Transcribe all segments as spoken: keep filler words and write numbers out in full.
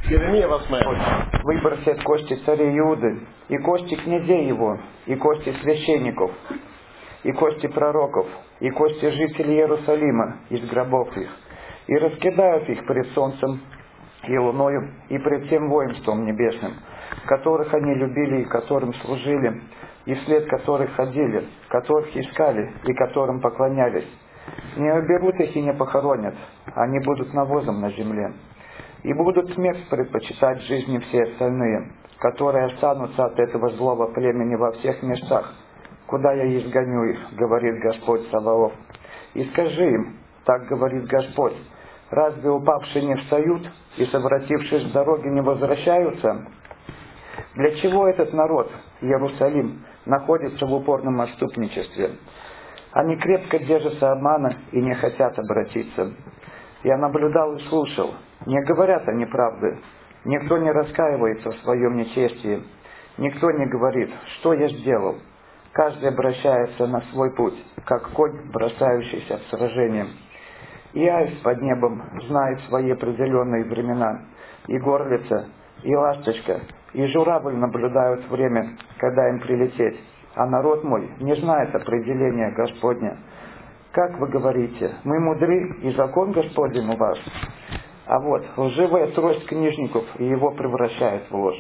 Иеремия восьмая. Выбросят кости царей Иуды, и кости князей его, и кости священников, и кости пророков, и кости жителей Иерусалима из гробов их, и раскидают их пред солнцем и луною, и пред всем воинством небесным, которых они любили и которым служили, и вслед которых ходили, которых искали и которым поклонялись. Не уберут их и не похоронят, они будут навозом на земле. И будут смерть предпочитать жизни все остальные, которые останутся от этого злого племени во всех местах, куда я изгоню их, говорит Господь Саваоф. И скажи им, так говорит Господь, разве упавшие не встают и, совратившись с дороги, не возвращаются? Для чего этот народ, Иерусалим, находится в упорном отступничестве? Они крепко держатся обмана и не хотят обратиться. Я наблюдал и слушал. Не говорят они правды. Никто не раскаивается в своем нечестии. Никто не говорит, что я сделал. Каждый обращается на свой путь, как конь, бросающийся в сражение. И аист под небом знает свои определенные времена. И горлица, и ласточка, и журавль наблюдают время, когда им прилететь. А народ мой не знает определения Господня. Как вы говорите, мы мудры, и закон Господень у вас? А вот лживая трость книжников и его превращает в ложь.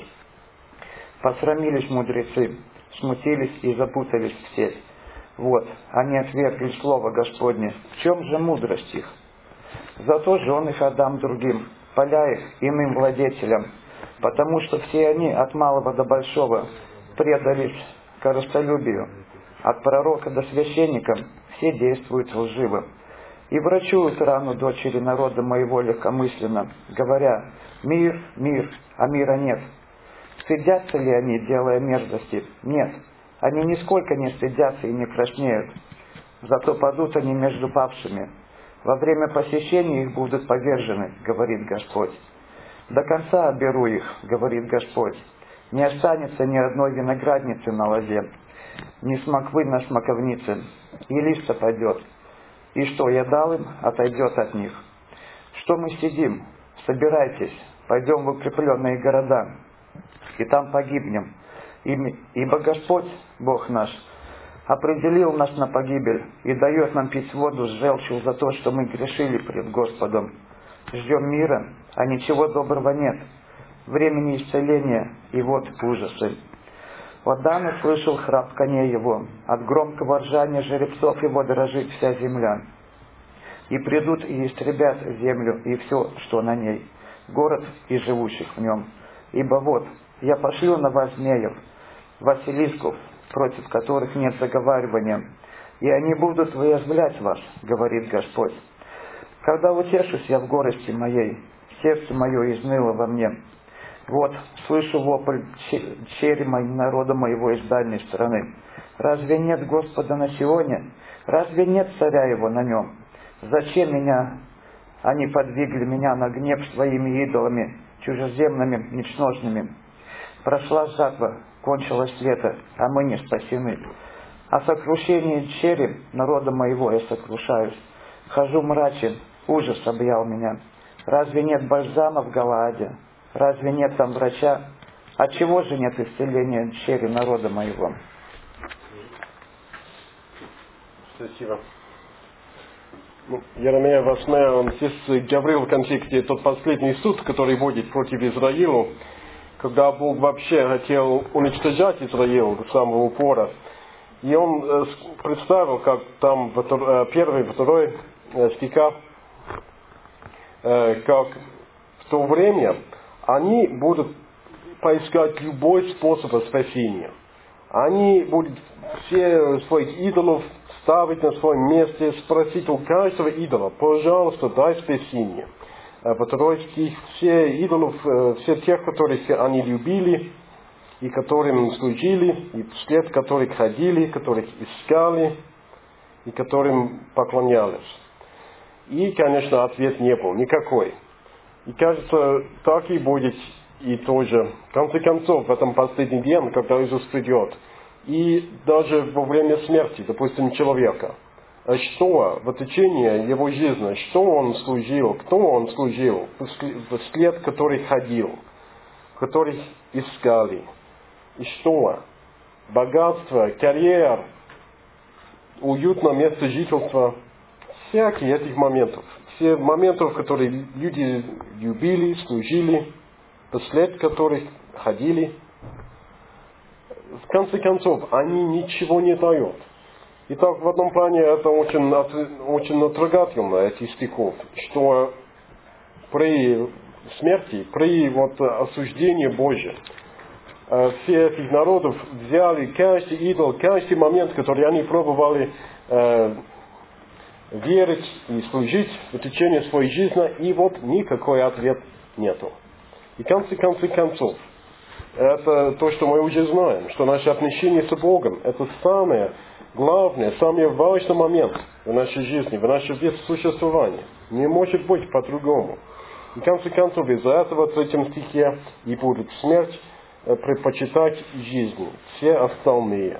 Посрамились мудрецы, смутились и запутались в сеть. Вот, они отвергли слово Господне. В чем же мудрость их? Зато жен их отдам другим, поля их иным владетелям, потому что все они от малого до большого предались корыстолюбию. От пророка до священника все действуют лживо. И врачуют рану дочери народа моего легкомысленно, говоря, мир, мир, а мира нет. Стыдятся ли они, делая мерзости? Нет. Они нисколько не стыдятся и не краснеют. Зато падут они между павшими. Во время посещения их будут повержены, говорит Господь. До конца оберу их, говорит Господь. Не останется ни одной виноградницы на лозе, ни смоквы на смоковнице, и лист опадет. И что я дал им, отойдет от них. Что мы сидим? Собирайтесь, пойдем в укрепленные города, и там погибнем. Ибо Господь, Бог наш, определил нас на погибель и дает нам пить воду с желчью за то, что мы грешили пред Господом. Ждем мира, а ничего доброго нет. Времени исцеления, и вот ужасы. Вот Дан услышал храп коней его, от громкого ржания жеребцов его дрожит вся земля. И придут и истребят землю и все, что на ней, город и живущих в нем. Ибо вот, я пошлю на вас змеев, василисков, против которых нет заговаривания, и они будут выязвлять вас, говорит Господь. Когда утешусь я в горести моей, сердце мое изныло во мне. Вот, слышу вопль черема народа моего из дальней страны. Разве нет Господа на Сионе? Разве нет царя его на нем? Зачем меня, они подвигли меня на гнев своими идолами, чужеземными, ничтожными? Прошла жатва, кончилось лето, а мы не спасены. О сокрушении черем народа моего я сокрушаюсь. Хожу мрачен, ужас объял меня. Разве нет бальзама в Галааде? Разве нет там врача? Отчего же нет исцеления чере народа моего? Спасибо. Ну, Иеремия восьмая, он здесь говорил в контексте тот последний суд, который будет против Израиля, когда Бог вообще хотел уничтожать Израиль до самого упора. И он представил, как там первый, второй стиха, как в то время они будут поискать любой способ спасения. Они будут все своих идолов ставить на своем месте, спросить у каждого идола, пожалуйста, дай спасение. Второй стих, все идолов, все тех, которых они любили, и которым служили, и вслед которых ходили, которых искали, и которым поклонялись. И, конечно, ответ не был никакой. И кажется, так и будет и тоже. В конце концов, в этом последний день, когда Иисус придет, и даже во время смерти, допустим, человека, что в течение его жизни, что он служил, кто он служил, вслед который ходил, который искали. И что? Богатство, карьера, уютное место жительства, всякие этих моментов. Все моменты, которые люди любили, служили, вслед которых ходили. В конце концов, они ничего не дают. Итак, в одном плане это очень, очень натрогательно, эти стихов, что при смерти, при вот осуждении Божьем, все этих народов взяли каждый идол, каждый момент, который они пробовали э, верить и служить в течение своей жизни, и вот никакой ответ нету. И в конце, конце концов, это то, что мы уже знаем, что наше отношение с Богом, это самое главное, самый важный момент в нашей жизни, в нашем существовании. Не может быть по-другому. И в конце концов, из-за этого в третьем стихе и будет смерть предпочитать жизни, все остальные.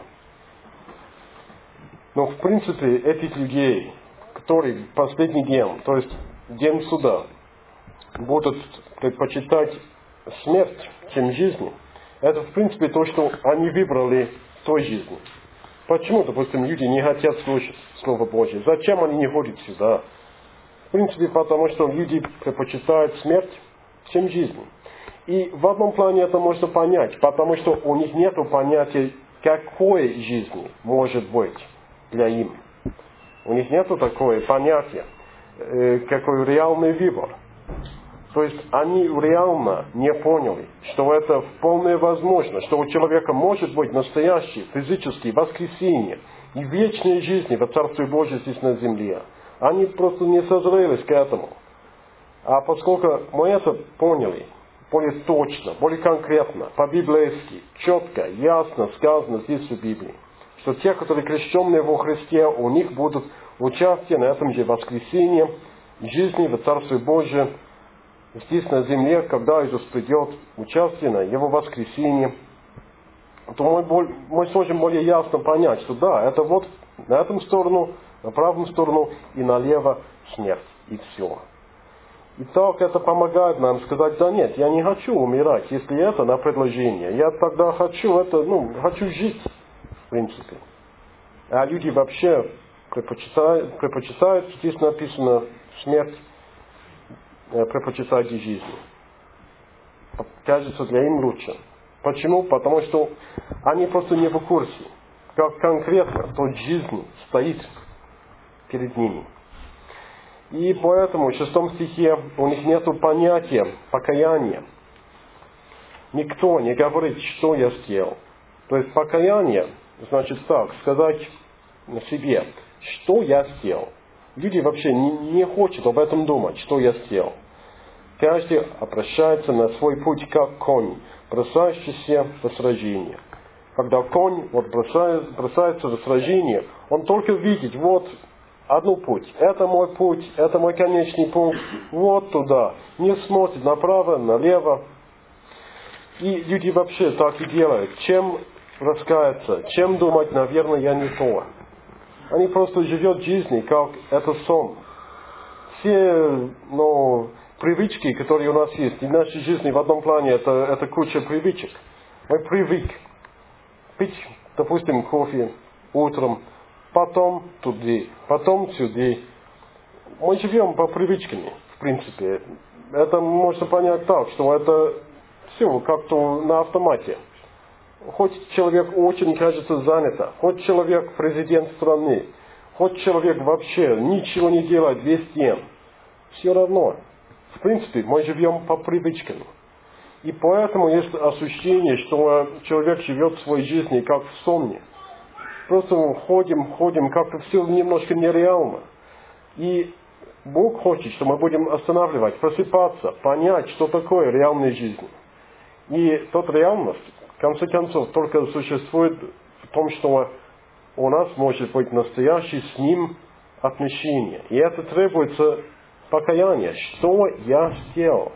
Но в принципе этих людей, которые в последний день, то есть день суда, будут предпочитать смерть, чем жизнь, это в принципе то, что они выбрали той жизни. Почему, допустим, люди не хотят слушать Слово Божье? Зачем они не ходят сюда? В принципе, потому что люди предпочитают смерть, чем жизнь. И в одном плане это можно понять, потому что у них нет понятия, какой жизни может быть для им. У них нет такого понятия, какой реальный выбор. То есть они реально не поняли, что это вполне возможно, что у человека может быть настоящее физическое воскресение и вечная жизнь в Царстве Божьем здесь на земле. Они просто не созрелись к этому. А поскольку мы это поняли, более точно, более конкретно, по-библейски, четко, ясно сказано здесь в Библии, что те, которые крещенные во Христе, у них будут участие на этом же воскресении, жизни в Царстве Божьем, здесь на земле, когда Иисус придет, участие на Его воскресении, то мы, мы сможем более ясно понять, что да, это вот на эту сторону, на правую сторону и налево смерть, и все. И так это помогает нам сказать, да нет, я не хочу умирать, если это на предложение. Я тогда хочу это, ну, хочу жить, в принципе. А люди вообще предпочитают, предпочитают здесь написано, смерть предпочитают жизни. Кажется, для им лучше. Почему? Потому что они просто не в курсе, как конкретно тот жизнь стоит перед ними. И поэтому в шестом стихе у них нет понятия покаяния. Никто не говорит, что я сделал. То есть покаяние, значит так, сказать себе, что я сделал. Люди вообще не, не хотят об этом думать, что я сделал. Каждый обращается на свой путь, как конь, бросающийся в сражение. Когда конь вот бросает, бросается в сражение, он только видит, вот, одну путь. Это мой путь, это мой конечный пункт. Вот туда. Не смотрит направо, налево. И люди вообще так и делают. Чем раскаяться, чем думать, наверное, я не то. Они просто живут жизнью, как это сон. Все, ну, привычки, которые у нас есть, и в нашей жизни в одном плане это, это куча привычек. Мы привык пить, допустим, кофе утром, потом туда, потом сюда. Мы живем по привычкам, в принципе. Это можно понять так, что это все как-то на автомате. Хоть человек очень, кажется, занят, хоть человек президент страны, хоть человек вообще ничего не делает весь день, все равно, в принципе, мы живем по привычкам. И поэтому есть ощущение, что человек живет своей жизнью как в сонме. Просто ходим, ходим, как-то все немножко нереально. И Бог хочет, что мы будем останавливать, просыпаться, понять, что такое реальная жизнь. И тот реальность, в конце концов, только существует в том, что у нас может быть настоящее с Ним отношение. И это требуется покаяние. Что я сделал?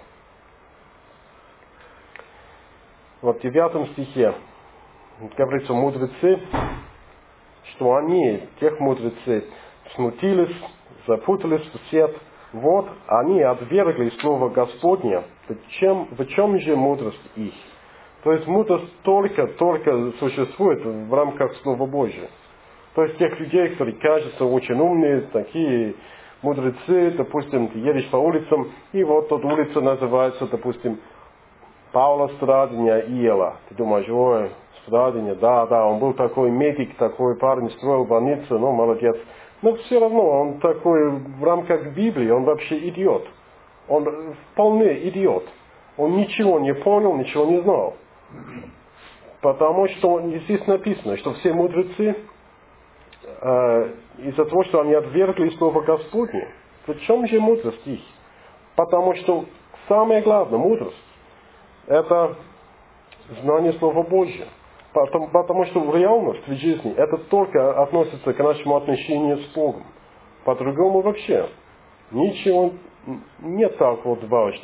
Вот в девятом стихе говорится, мудрецы, что они, тех мудрецы, смутились, запутались в сет. Вот, они отвергли Слово Господне. В чем, в чем же мудрость их? То есть мудрость только, только существует в рамках Слова Божьего. То есть тех людей, которые кажутся очень умные, такие мудрецы, допустим, ты едешь по улицам, и вот тут улица называется, допустим, Павла Страдания Иела. Ты думаешь, ой, Страдания, да, да, он был такой медик, такой парень, строил больницу, ну, молодец. Но все равно, он такой в рамках Библии, он вообще идиот. Он вполне идиот. Он ничего не понял, ничего не знал. Потому что здесь написано, что все мудрецы, э, из-за того, что они отвергли Слово Господне, в чем же мудрость их? Потому что самое главное, мудрость, это знание Слова Божьего. Потому, потому что в реальности, в жизни, это только относится к нашему отношению с Богом. По-другому вообще ничего не так вот важно.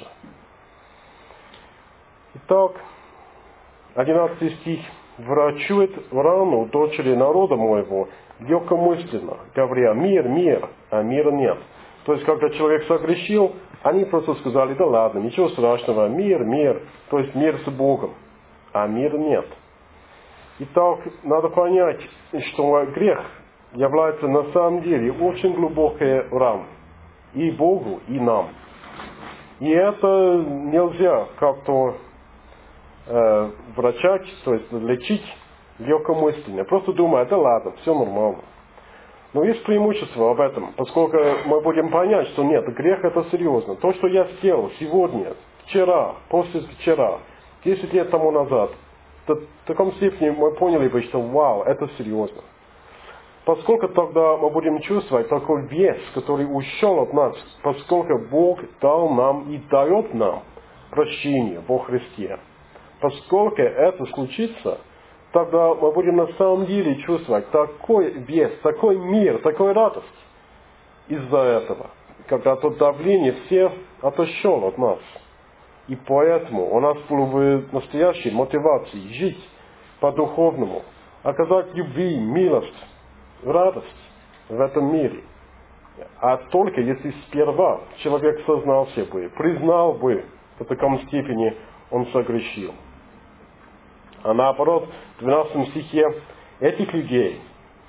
Итак, одиннадцатый стих. «Врачует рану дочери народа моего легкомысленно, говоря, мир, мир, а мира нет». То есть, когда человек согрешил, они просто сказали, да ладно, ничего страшного, мир, мир, то есть мир с Богом, а мира нет. Итак, надо понять, что грех является на самом деле очень глубокая рана и Богу, и нам. И это нельзя как-то э, врачать, то есть лечить легкомысленно. Просто думая, да ладно, все нормально. Но есть преимущество об этом, поскольку мы будем понять, что нет, грех это серьезно. То, что я сделал сегодня, вчера, после вчера, десять лет тому назад, в таком степени мы поняли бы, что вау, это серьезно. Поскольку тогда мы будем чувствовать такой вес, который ушел от нас, поскольку Бог дал нам и дает нам прощение во Христе. Поскольку это случится, тогда мы будем на самом деле чувствовать такой вес, такой мир, такую радость из-за этого, когда то давление все отошел от нас. И поэтому у нас было бы настоящей мотивацией жить по-духовному, оказать любви, милость, радость в этом мире. А только если сперва человек сознался бы, признал бы, в таком степени он согрешил. А наоборот, в двенадцатом стихе этих людей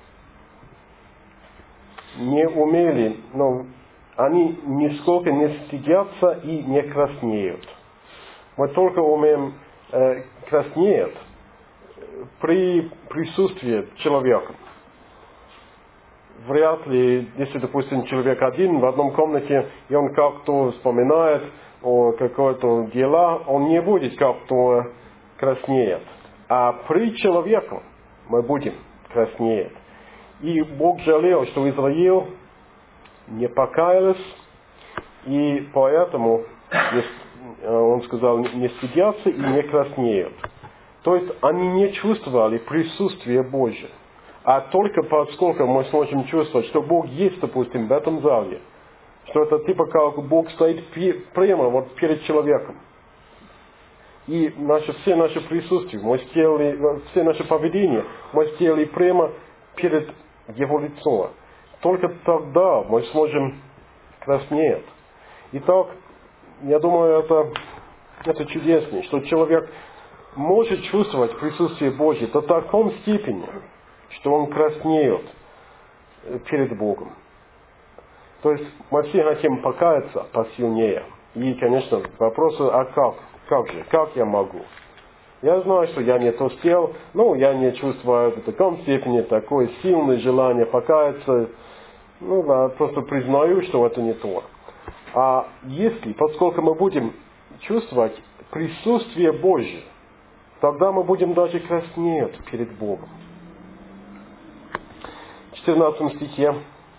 не умели, но они нисколько не стыдятся и не краснеют. Мы только умеем э, краснеть при присутствии человека. Вряд ли, если, допустим, человек один в одном комнате, и он как-то вспоминает о какой-то дела, он не будет как-то краснеть. А при человеке мы будем краснеть. И Бог жалел, что Израиль не покаялся, и поэтому он сказал, не стыдятся и не краснеют. То есть они не чувствовали присутствие Божье. А только поскольку мы сможем чувствовать, что Бог есть, допустим, в этом зале, что это типа как Бог стоит прямо вот перед человеком. И наши, все наши присутствия, мы сделали, все наши поведения, мы сделали прямо перед Его лицом. Только тогда мы сможем краснеть. Итак, я думаю, это, это чудесно, что человек может чувствовать присутствие Божье до такой степени, что он краснеет перед Богом. То есть мы все хотим покаяться посильнее. И, конечно, вопрос, а как? Как же? Как я могу? Я знаю, что я не то сделал, но я не чувствую в таком степени такое сильное желание покаяться. Ну да, просто признаю, что это не то. А если, поскольку мы будем чувствовать присутствие Божье, тогда мы будем даже краснеть перед Богом. В четырнадцатом стихе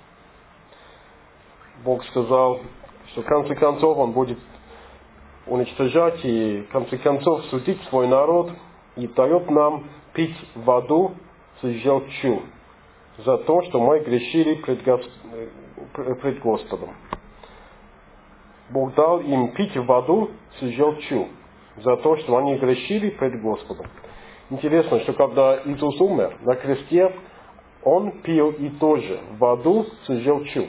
Бог сказал, что в конце концов Он будет уничтожать и в конце концов судить свой народ и дает нам пить воду с желчью за то, что мы грешили пред, Госп... пред Господом. Бог дал им пить воду с желчью за то, что они грешили пред Господом. Интересно, что когда Иисус умер на кресте, Он пил и тоже воду с желчью.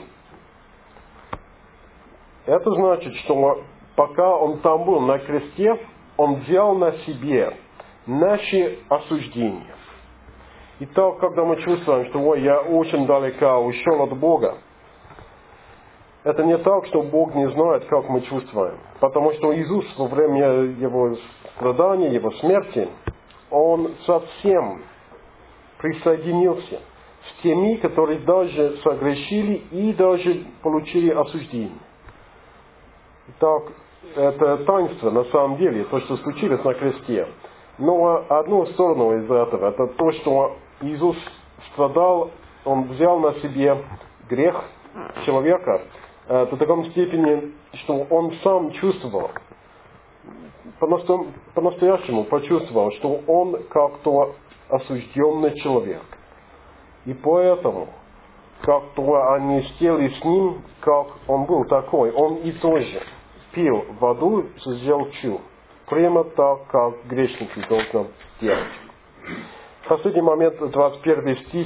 Это значит, что пока Он там был на кресте, Он взял на себе наши осуждения. И так, когда мы чувствуем, что ой, я очень далеко ушел от Бога, это не так, что Бог не знает, как мы чувствуем. Потому что Иисус во время Его страдания, Его смерти, Он совсем присоединился с теми, которые даже согрешили и даже получили осуждение. Итак, это таинство на самом деле, то, что случилось на кресте. Но одну сторону из этого, это то, что Иисус страдал, Он взял на себе грех человека до такой степени, что Он сам чувствовал, по-настоящему почувствовал, что Он как-то осужденный человек. И поэтому, как-то они сделали с Ним, как Он был такой. Он и тоже пил воду с желчью, прямо так, как грешники должны делать. Последний момент, двадцать первый стих.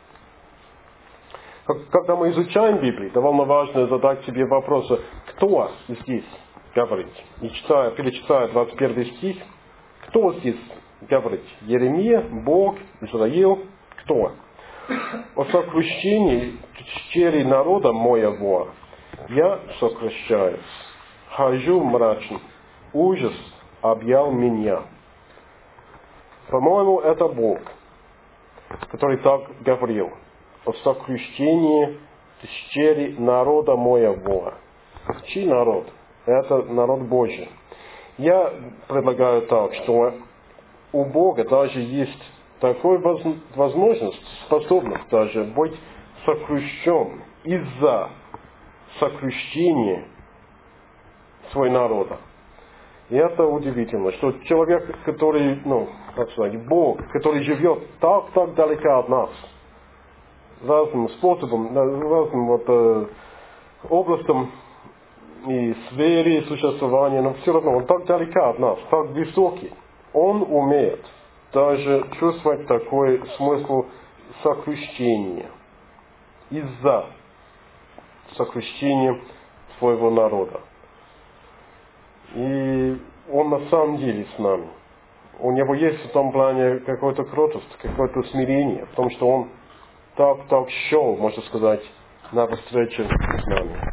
Когда мы изучаем Библию, довольно важно задать себе вопрос, кто здесь говорит. И читая, перечитая двадцать первый стих, кто здесь говорит? Иеремия, Бог, Израиль, кто? О сокрушении черей народа моего я сокращаюсь, хожу мрачно, ужас объял меня. По-моему, это Бог, который так говорил о сокрушении черей народа моего. Чей народ? Это народ Божий. Я предлагаю так, что у Бога даже есть такая возможность, способность даже быть сокрушен из-за сокрушения своего народа. И это удивительно, что человек, который, ну, как сказать, Бог, который живет так-так далеко от нас, разным способом, разным вот, э, областям и сфере существования, но все равно он так далеко от нас, так высокий. Он умеет даже чувствовать такой смысл сокрушения из-за сокрушения своего народа. И он на самом деле с нами. У него есть в том плане какой-то кротость, какое-то смирение, в том, что он так-так шел, можно сказать, на встречу с нами.